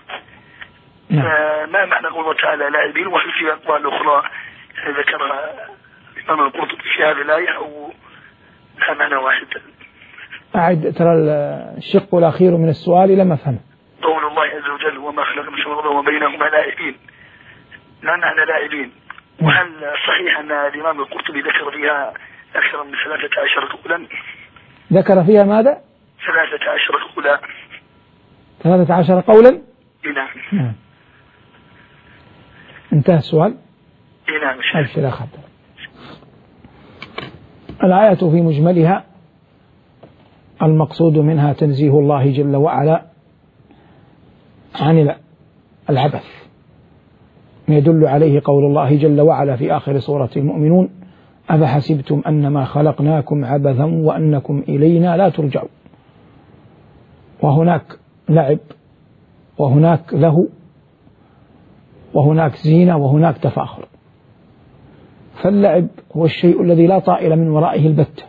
F: ما معنى قول الله تعالى لاعبين، وهل في أقوال أخرى ذكرها الإمام القرطبي في هذه الآية أو لا معنى واحد؟
A: أعد ترى الشق الأخير من السؤال لم أفهم.
F: قول الله عز وجل: وما خلقنا السماء والأرض وما بينهما لاعبين، لا معنى لاعبين. وهل صحيح أن الإمام القرطبي ذكر فيها أكثر من 13 قولا؟
A: ذكر فيها ماذا؟
F: 13 قولا.
A: 13 قولا؟
F: نعم.
A: انتهى السؤال؟
F: نعم.
A: أبشر أخ عبد الله. الآية في مجملها المقصود منها تنزيه الله جل وعلا عن العبث، يدل عليه قول الله جل وعلا في آخر سورة المؤمنون: أفحسبتم أنما خلقناكم عبثا وأنكم إلينا لا ترجعون. وهناك لعب وهناك له وهناك زينة وهناك تفاخر. فاللعب هو الشيء الذي لا طائل من ورائه البتة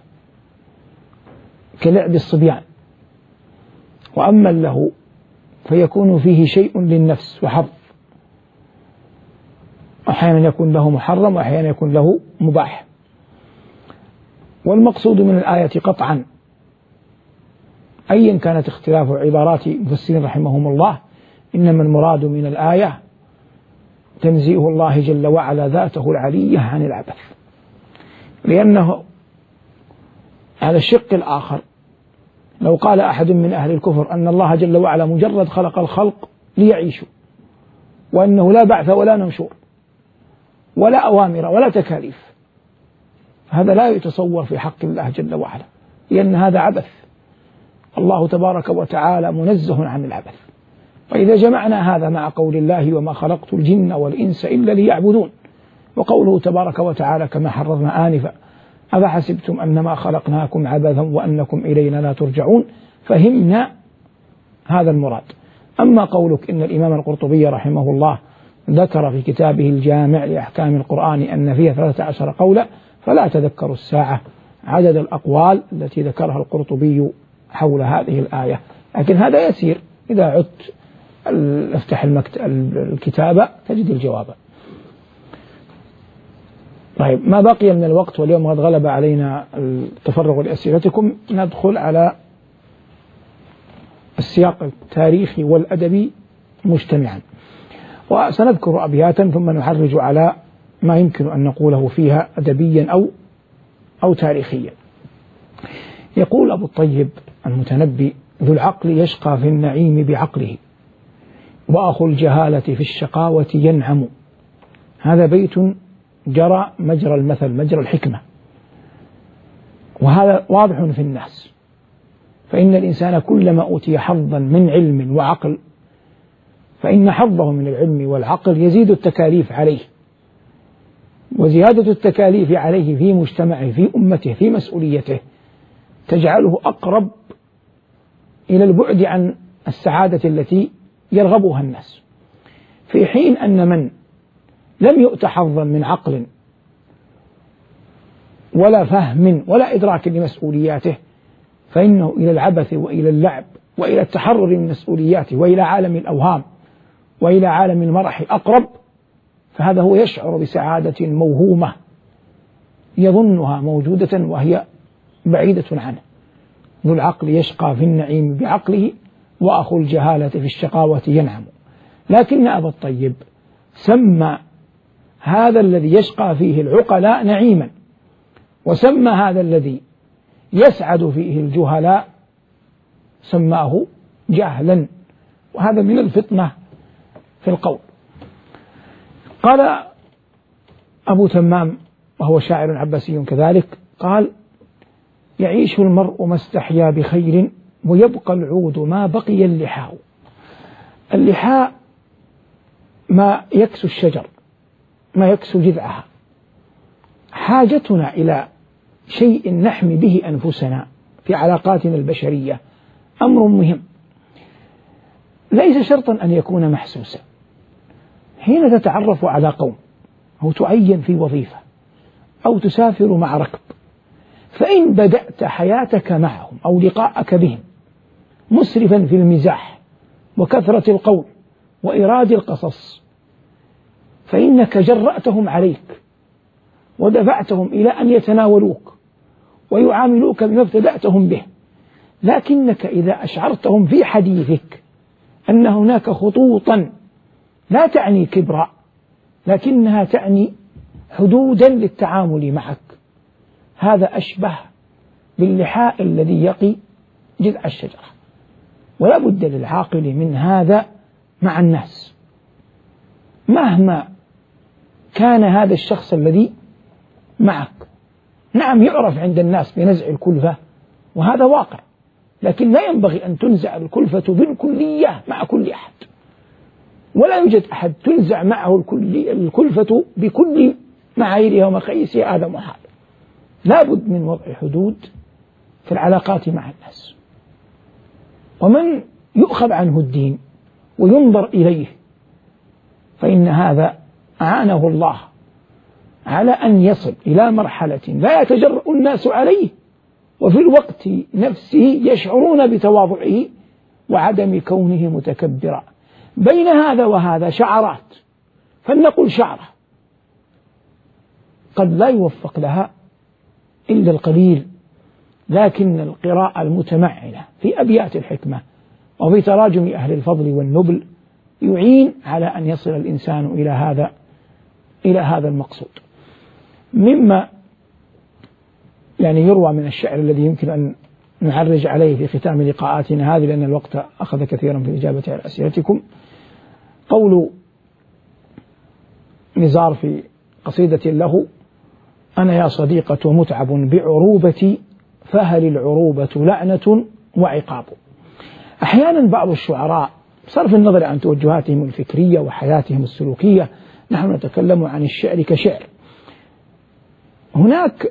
A: كلعب الصبيان، وأما له فيكون فيه شيء للنفس وحظ، أحيانا يكون له محرم وأحيانا يكون له مباح. والمقصود من الآية قطعا أيا كانت اختلاف عبارات المفسرين رحمهم الله، إنما المراد من الآية تنزيه الله جل وعلا ذاته العلية عن العبث، لأنه على الشق الآخر لو قال أحد من أهل الكفر أن الله جل وعلا مجرد خلق الخلق ليعيشوا، وأنه لا بعث ولا نشور ولا أوامر ولا تكاليف، هذا لا يتصور في حق الله جل وعلا، لأن هذا عبث. الله تبارك وتعالى منزه عن العبث. وإذا جمعنا هذا مع قول الله: وما خلقت الجن والإنس إلا ليعبدون، وقوله تبارك وتعالى كما حررنا آنفا: أفحسبتم أنما خلقناكم عبثا وأنكم إلينا لا ترجعون، فهمنا هذا المراد. أما قولك إن الإمام القرطبي رحمه الله ذكر في كتابه الجامع لأحكام القرآن أن فيها 13 قولا، فلا تذكر الساعة عدد الأقوال التي ذكرها القرطبي حول هذه الآية، لكن هذا يسير. إذا عدت افتح الكتابة تجد الجواب. طيب، ما بقي من الوقت واليوم قد غلب علينا التفرغ لأسئلتكم، ندخل على السياق التاريخي والأدبي مجتمعا، وسنذكر أبياتا ثم نحرج على ما يمكن أن نقوله فيها أدبيا أو تاريخيا. يقول أبو الطيب المتنبي: ذو العقل يشقى في النعيم بعقله، وأخو الجهالة في الشقاوة ينعم. هذا بيت جرى مجرى المثل، مجرى الحكمة، وهذا واضح في الناس. فإن الإنسان كلما أوتي حظا من علم وعقل فإن حظه من العلم والعقل يزيد التكاليف عليه، وزيادة التكاليف عليه في مجتمعه، في أمته، في مسؤوليته، تجعله أقرب إلى البعد عن السعادة التي يرغبها الناس، في حين أن من لم يؤت حظا من عقل ولا فهم ولا إدراك لمسؤولياته فإنه إلى العبث وإلى اللعب وإلى التحرر من مسؤولياته وإلى عالم الأوهام وإلى عالم المرح أقرب. فهذا هو يشعر بسعادة موهومة يظنها موجودة وهي بعيدة عنه. ذو العقل يشقى في النعيم بعقله، وأخو الجهالة في الشقاوة ينعم. لكن أبا الطيب سمى هذا الذي يشقى فيه العقلاء نعيما، وسمى هذا الذي يسعد فيه الجهلاء سماه جهلا، وهذا من الفطنة في القول. قال أبو تمام وهو شاعر عباسي كذلك، قال: يعيش المرء ما استحيا بخير، ويبقى العود ما بقي اللحاء. اللحاء ما يكسو الشجر، ما يكسو جذعها. حاجتنا إلى شيء نحمي به أنفسنا في علاقاتنا البشرية أمر مهم، ليس شرطا أن يكون محسوسا. حين تتعرف على قوم أو تعين في وظيفة أو تسافر مع ركب، فإن بدأت حياتك معهم أو لقاءك بهم مسرفا في المزاح وكثرة القول وإيراد القصص، فإنك جرأتهم عليك ودفعتهم إلى أن يتناولوك ويعاملوك بما ابتدأتهم به. لكنك إذا أشعرتهم في حديثك أن هناك خطوطا لا تعني كبرا لكنها تعني حدودا للتعامل معك، هذا أشبه باللحاء الذي يقي جذع الشجرة. ولا بد للعاقل من هذا مع الناس، مهما كان هذا الشخص الذي معك. نعم، يعرف عند الناس بنزع الكلفة وهذا واقع، لكن لا ينبغي أن تنزع الكلفة بالكلية مع كل أحد، ولا يوجد أحد تنزع معه الكلفة بكل معاييرها ومقاييسها، هذا محال. لا بد من وضع حدود في العلاقات مع الناس. ومن يؤخذ عنه الدين وينظر إليه فإن هذا أعانه الله على أن يصل إلى مرحلة لا يتجرأ الناس عليه، وفي الوقت نفسه يشعرون بتواضعه وعدم كونه متكبرا. بين هذا وهذا شعرات، فلنقل شعرة قد لا يوفق لها إلا القليل، لكن القراءة المتمعنة في أبيات الحكمة وفي تراجم أهل الفضل والنبل يعين على أن يصل الإنسان إلى هذا المقصود. مما يروى من الشعر الذي يمكن أن نعرج عليه في ختام لقاءاتنا هذه، لأن الوقت أخذ كثيرا في الإجابة على أسئلتكم. قول نزار في قصيدة له: أنا يا صديقة متعب بعروبتي، فهل العروبة لعنة وعقاب. أحيانا بعض الشعراء بصرف النظر عن توجهاتهم الفكرية وحياتهم السلوكية، نحن نتكلم عن الشعر كشعر، هناك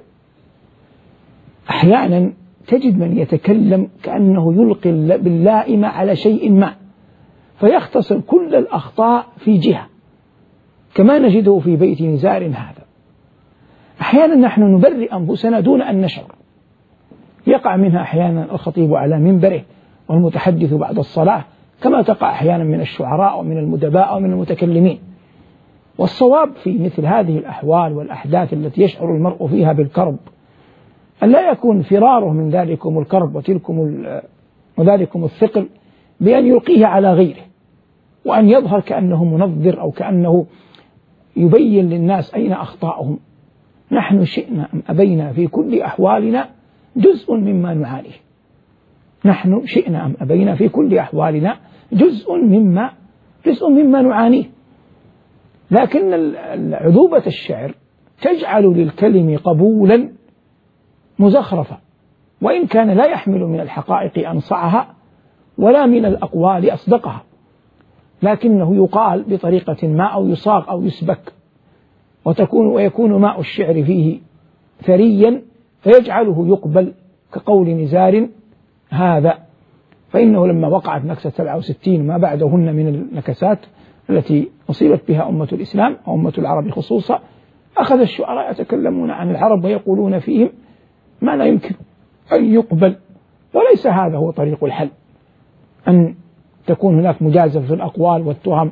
A: أحيانا تجد من يتكلم كأنه يلقي باللائمة على شيء ما، فيختصر كل الأخطاء في جهة كما نجده في بيت نزار هذا. أحيانا نحن نبرئ أنفسنا دون أن نشعر، يقع منها أحيانا الخطيب على منبره والمتحدث بعد الصلاة، كما تقع أحيانا من الشعراء ومن المدباء ومن المتكلمين. والصواب في مثل هذه الأحوال والأحداث التي يشعر المرء فيها بالكرب أن لا يكون فراره من ذلكم الكرب وذلكم الثقل بأن يلقيه على غيره، وأن يظهر كأنه منظر أو كأنه يبين للناس أين أخطاؤهم. نحن شئنا أم أبينا في كل أحوالنا جزء مما نعانيه، نحن شئنا أم أبينا في كل أحوالنا جزء مما نعانيه. لكن عذوبة الشعر تجعل للكلم قبولا مزخرفا، وإن كان لا يحمل من الحقائق أنصعها ولا من الأقوال أصدقها، لكنه يقال بطريقة ما أو يصاغ أو يسبك، ويكون ماء الشعر فيه ثريا فيجعله يقبل، كقول نزار هذا. فإنه لما وقعت نكسة 67 ما بعدهن من النكسات التي أصيبت بها أمة الإسلام أو أمة العرب خصوصا، أخذ الشعراء يتكلمون عن العرب ويقولون فيهم ما لا يمكن أن يقبل، وليس هذا هو طريق الحل، أن تكون هناك مجازفة في الأقوال والتهم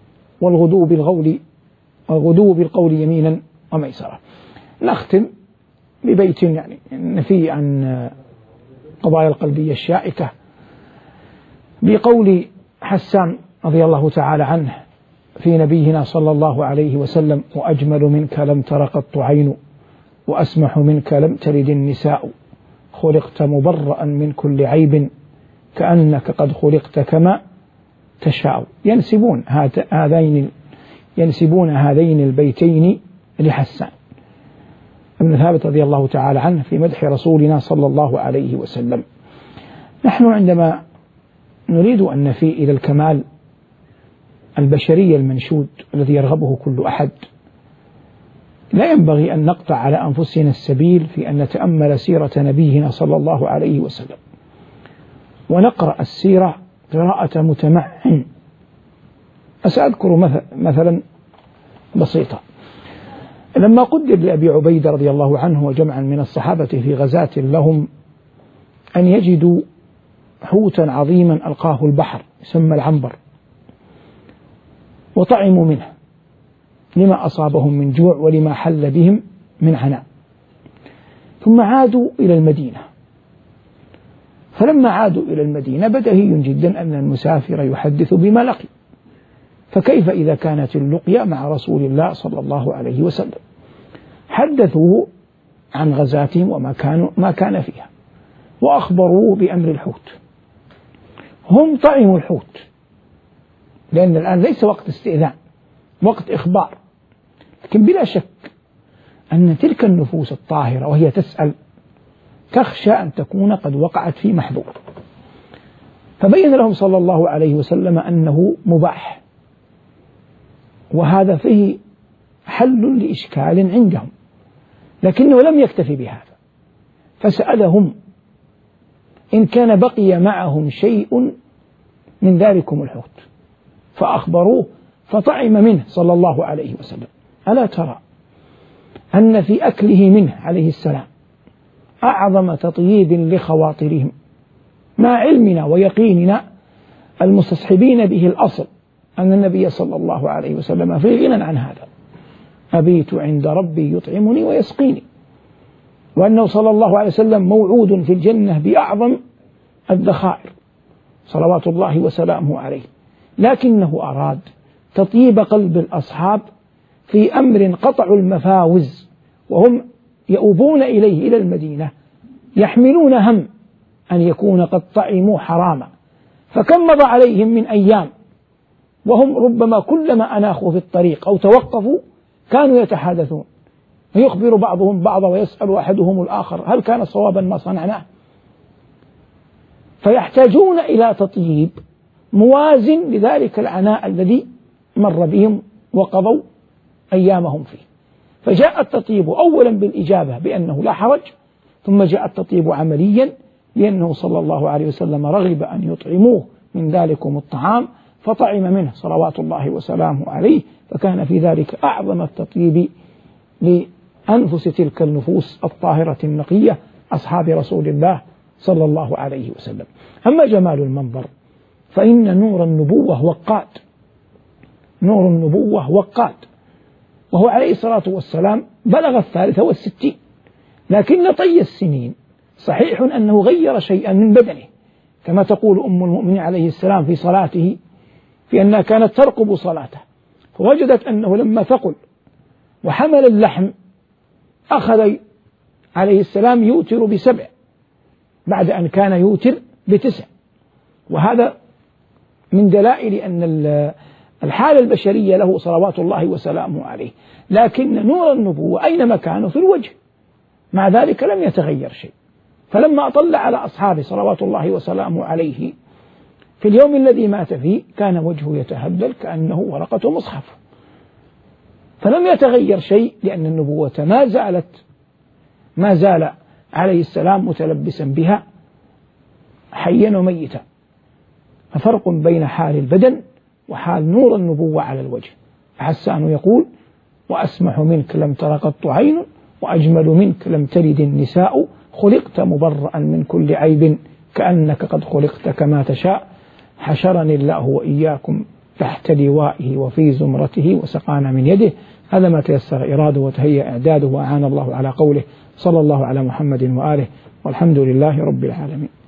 A: والغدو بالقول يمينا وميسرة. نختم ببيت يعني نفي عن قضايا القلبية الشائكة بقول حسان رضي الله تعالى عنه في نبينا صلى الله عليه وسلم: وأجمل منك لم تر قط عين، وأسمح منك لم تلد النساء، خلقت مبرأ من كل عيب، كأنك قد خلقت كما تشاء. ينسبون هذين البيتين لحسان ابن ثابت رضي الله تعالى عنه في مدح رسولنا صلى الله عليه وسلم. نحن عندما نريد أن نفي إلى الكمال البشري المنشود الذي يرغبه كل أحد، لا ينبغي أن نقطع على أنفسنا السبيل في أن نتأمل سيرة نبينا صلى الله عليه وسلم، ونقرأ السيرة قراءة متمعن. أسأذكر مثلا بسيطة. لما قدر لأبي عبيدة رضي الله عنه وجمعا من الصحابة في غزاة لهم أن يجدوا حوتا عظيما ألقاه البحر يسمى العنبر، وطعموا منه لما أصابهم من جوع ولما حل بهم من عناء، ثم عادوا إلى المدينة. فلما عادوا إلى المدينة بديهي جدا أن المسافر يحدث بما لقي، فكيف إذا كانت اللقيا مع رسول الله صلى الله عليه وسلم؟ حدثوه عن غزاتهم وما كان فيها، وأخبروه بأمر الحوت. هم طعموا الحوت، لأن الآن ليس وقت استئذان، وقت إخبار. لكن بلا شك أن تلك النفوس الطاهرة وهي تسأل تخشى أن تكون قد وقعت في محظور، فبين لهم صلى الله عليه وسلم أنه مباح، وهذا فيه حل لإشكال عندهم. لكنه لم يكتفي بهذا، فسألهم إن كان بقي معهم شيء من ذلكم الحوت، فأخبروه فطعم منه صلى الله عليه وسلم. ألا ترى أن في أكله منه عليه السلام أعظم تطييب لخواطرهم، مع علمنا ويقيننا المستصحبين به الأصل أن النبي صلى الله عليه وسلم في غنى عن هذا: أبيت عند ربي يطعمني ويسقيني، وأنه صلى الله عليه وسلم موعود في الجنة بأعظم الذخائر صلوات الله وسلامه عليه. لكنه أراد تطيب قلب الأصحاب في أمر قطعوا المفاوز وهم يؤوبون إليه إلى المدينة، يحملون هم أن يكون قد طعموا حراما، فكم مضى عليهم من أيام وهم ربما كلما أناخوا في الطريق أو توقفوا كانوا يتحادثون، ويخبر بعضهم بعضا ويسأل أحدهم الآخر: هل كان صوابا ما صنعناه؟ فيحتاجون إلى تطييب موازن لذلك العناء الذي مر بهم وقضوا أيامهم فيه. فجاء التطيب أولا بالإجابة بأنه لا حرج، ثم جاء التطيب عمليا بأنه صلى الله عليه وسلم رغب أن يطعموه من ذلكم الطعام، فطعم منه صلوات الله وسلامه عليه، فكان في ذلك أعظم التطيب لأنفس تلك النفوس الطاهرة النقية أصحاب رسول الله صلى الله عليه وسلم. أما جمال المنظر فإن نور النبوة وقاد، نور النبوة وقاد، وهو عليه الصلاة والسلام بلغ 63، لكن طي السنين صحيح أنه غير شيئا من بدنه، كما تقول أم المؤمنين عليه السلام في صلاته في أنها كانت ترقب صلاته، فوجدت أنه لما ثقل وحمل اللحم أخذ عليه السلام يوتر ب7 بعد أن كان يوتر ب9، وهذا من دلائل أن الحالة البشرية له صلوات الله وسلامه عليه. لكن نور النبوة أين مكانه؟ في الوجه، مع ذلك لم يتغير شيء. فلما أطلع على أصحابه صلوات الله وسلامه عليه في اليوم الذي مات فيه كان وجهه يتهلل كأنه ورقة مصحف، فلم يتغير شيء، لأن النبوة ما زال عليه السلام متلبسا بها حيا وميتا. ففرق بين حال البدن وحال نور النبوة على الوجه. حسان يقول: وأسمح منك لم تر قط عين، وأجمل منك لم تلد النساء، خلقت مبرأ من كل عيب، كأنك قد خلقت كما تشاء، حشرني الله وإياكم تحت لوائه وفي زمرته، وسقانا من يده. هذا ما تيسر إراده وتهيأ إعداده، وأعان الله على قوله. صلى الله على محمد وآله، والحمد لله رب العالمين.